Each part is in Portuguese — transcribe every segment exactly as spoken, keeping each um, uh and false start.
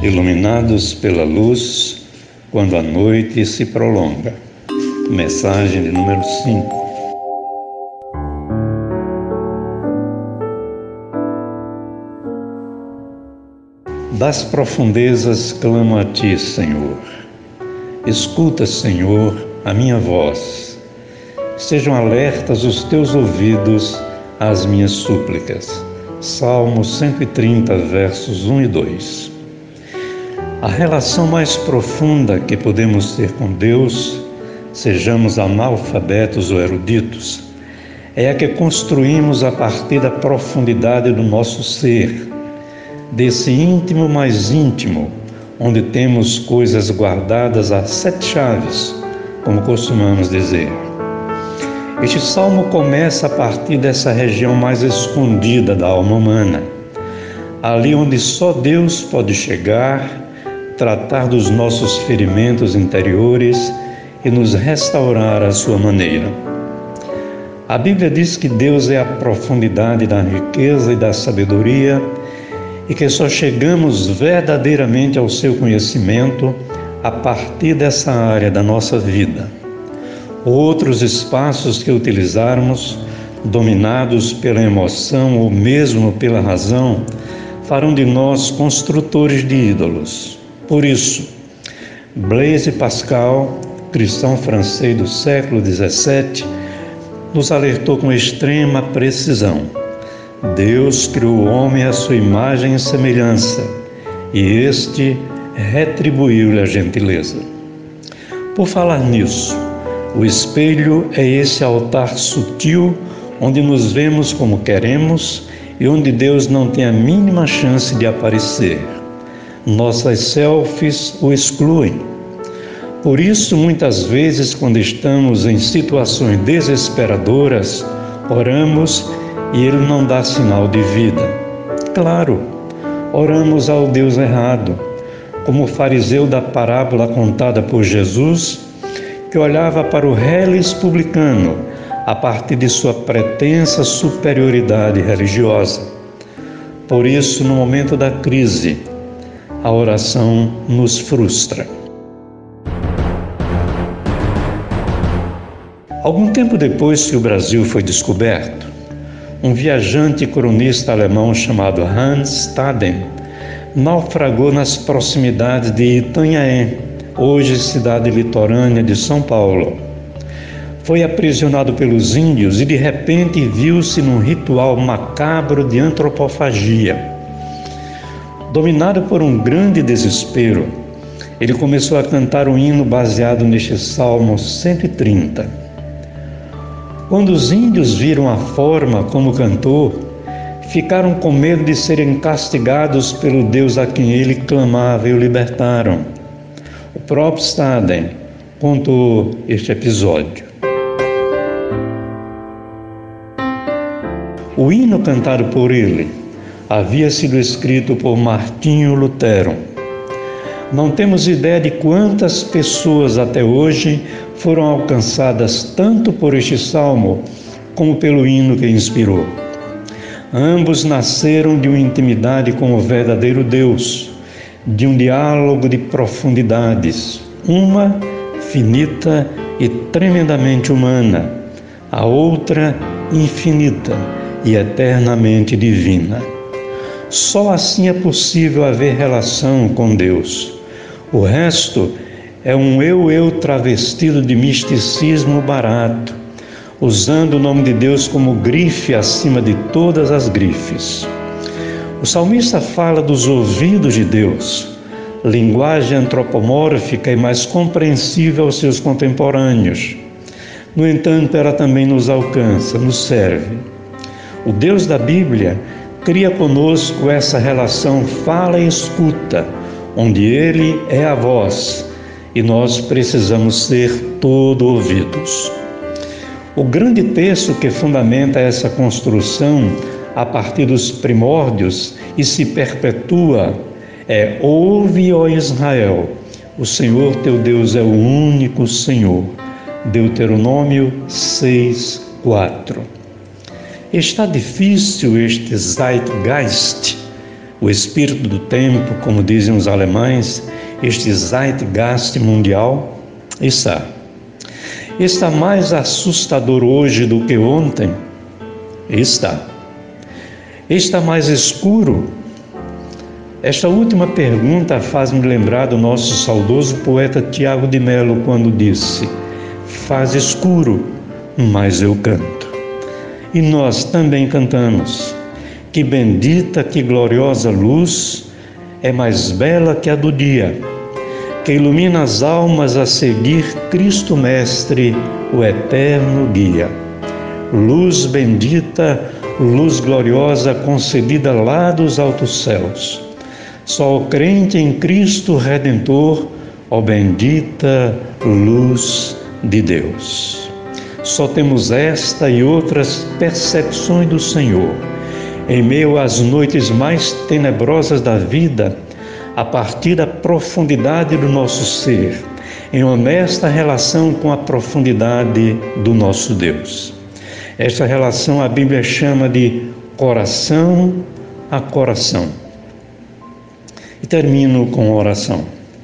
iluminados pela luz quando a noite se prolonga. Mensagem de número cinco. Das profundezas clamo a Ti, Senhor. Escuta, Senhor, a minha voz. Sejam alertas os Teus ouvidos às minhas súplicas. Salmo cento e trinta, versos um e dois. A relação mais profunda que podemos ter com Deus, sejamos analfabetos ou eruditos, é a que construímos a partir da profundidade do nosso ser, desse íntimo mais íntimo, onde temos coisas guardadas a sete chaves, como costumamos dizer. Este salmo começa a partir dessa região mais escondida da alma humana, ali onde só Deus pode chegar, tratar dos nossos ferimentos interiores e nos restaurar à sua maneira. A Bíblia diz que Deus é a profundidade da riqueza e da sabedoria e que só chegamos verdadeiramente ao seu conhecimento a partir dessa área da nossa vida. Outros espaços que utilizarmos, dominados pela emoção ou mesmo pela razão, farão de nós construtores de ídolos. Por isso, Blaise Pascal, cristão francês do século dezessete, nos alertou com extrema precisão. Deus criou o homem à sua imagem e semelhança, e este retribuiu-lhe a gentileza. Por falar nisso, o espelho é esse altar sutil onde nos vemos como queremos e onde Deus não tem a mínima chance de aparecer. Nossas selfies o excluem. Por isso, muitas vezes, quando estamos em situações desesperadoras, oramos e Ele não dá sinal de vida. Claro, oramos ao Deus errado, como o fariseu da parábola contada por Jesus, que olhava para o reles publicano a partir de sua pretensa superioridade religiosa. Por isso, no momento da crise, a oração nos frustra. Algum tempo depois que o Brasil foi descoberto, um viajante e cronista alemão chamado Hans Staden naufragou nas proximidades de Itanhaém, hoje cidade litorânea de São Paulo. Foi aprisionado pelos índios e de repente viu-se num ritual macabro de antropofagia. Dominado por um grande desespero, ele começou a cantar um hino baseado neste Salmo cento e trinta. Quando os índios viram a forma como cantou, ficaram com medo de serem castigados pelo Deus a quem ele clamava e o libertaram. O próprio Staden contou este episódio. O hino cantado por ele havia sido escrito por Martinho Lutero. Não temos ideia de quantas pessoas até hoje foram alcançadas tanto por este salmo como pelo hino que inspirou. Ambos nasceram de uma intimidade com o verdadeiro Deus, de um diálogo de profundidades, uma finita e tremendamente humana, a outra infinita e eternamente divina. Só assim é possível haver relação com Deus. O resto é um eu-eu travestido de misticismo barato, usando o nome de Deus como grife acima de todas as grifes. O salmista fala dos ouvidos de Deus, linguagem antropomórfica e mais compreensível aos seus contemporâneos. No entanto, ela também nos alcança, nos serve. O Deus da Bíblia cria conosco essa relação fala e escuta, onde Ele é a voz e nós precisamos ser todo ouvidos. O grande texto que fundamenta essa construção a partir dos primórdios e se perpetua é: Ouve, ó Israel, o Senhor teu Deus é o único Senhor. Deuteronômio seis, quatro. Está difícil este zeitgeist o espírito do tempo, como dizem os alemães, este Zeitgeist mundial? Está. Está mais assustador hoje do que ontem? Está. Está mais escuro? Esta última pergunta faz-me lembrar do nosso saudoso poeta Tiago de Mello, quando disse: faz escuro, mas eu canto. E nós também cantamos: que bendita, que gloriosa luz é mais bela que a do dia, que ilumina as almas a seguir Cristo Mestre, o eterno guia. Luz bendita, luz gloriosa concedida lá dos altos céus. Só o crente em Cristo Redentor, ó bendita luz de Deus. Só temos esta e outras percepções do Senhor em meio às noites mais tenebrosas da vida, a partir da profundidade do nosso ser, em honesta relação com a profundidade do nosso Deus. Esta relação a Bíblia chama de coração a coração. E termino com oração.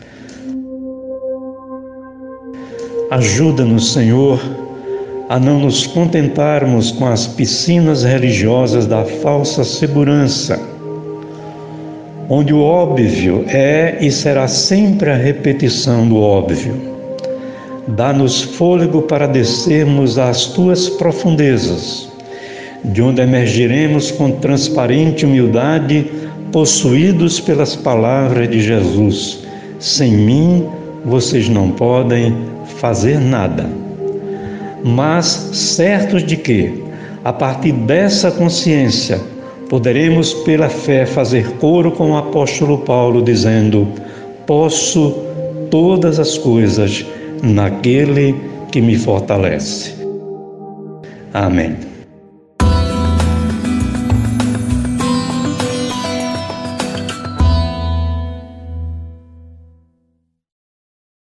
Ajuda-nos, Senhor, a não nos contentarmos com as piscinas religiosas da falsa segurança, onde o óbvio é e será sempre a repetição do óbvio. Dá-nos fôlego para descermos às tuas profundezas, de onde emergiremos com transparente humildade, possuídos pelas palavras de Jesus: sem mim vocês não podem fazer nada. Mas certos de que, a partir dessa consciência, poderemos pela fé fazer coro com o apóstolo Paulo, dizendo: posso todas as coisas naquele que me fortalece. Amém.